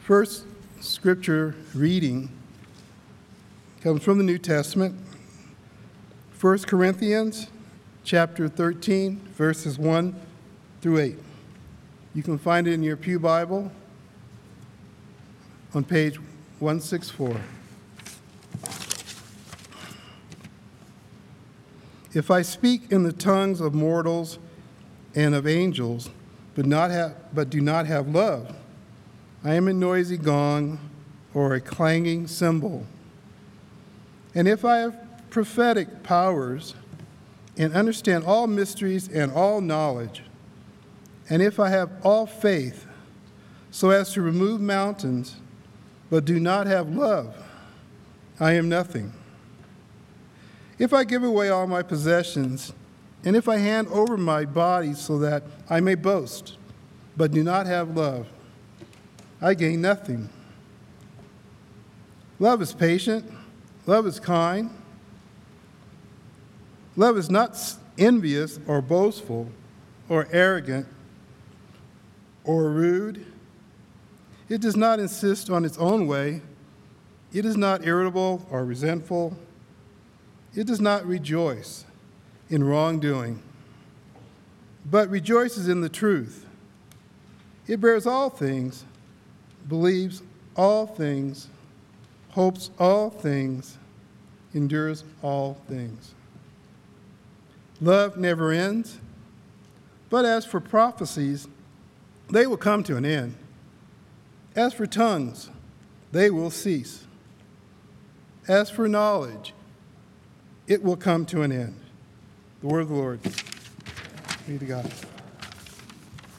First scripture reading comes from the New Testament, 1 Corinthians chapter 13, verses 1 through 8. You can find it in your pew Bible on page 164. If I speak in the tongues of mortals and of angels, but do not have love, I am a noisy gong or a clanging cymbal. And if I have prophetic powers and understand all mysteries and all knowledge, and if I have all faith so as to remove mountains, but do not have love, I am nothing. If I give away all my possessions, and if I hand over my body so that I may boast, but do not have love, I gain nothing. Love is patient. Love is kind. Love is not envious or boastful or arrogant or rude. It does not insist on its own way. It is not irritable or resentful. It does not rejoice in wrongdoing, but rejoices in the truth. It bears all things, believes all things, hopes all things, endures all things. Love never ends, but as for prophecies, they will come to an end. As for tongues, they will cease. As for knowledge, it will come to an end. The word of the Lord. Be to God.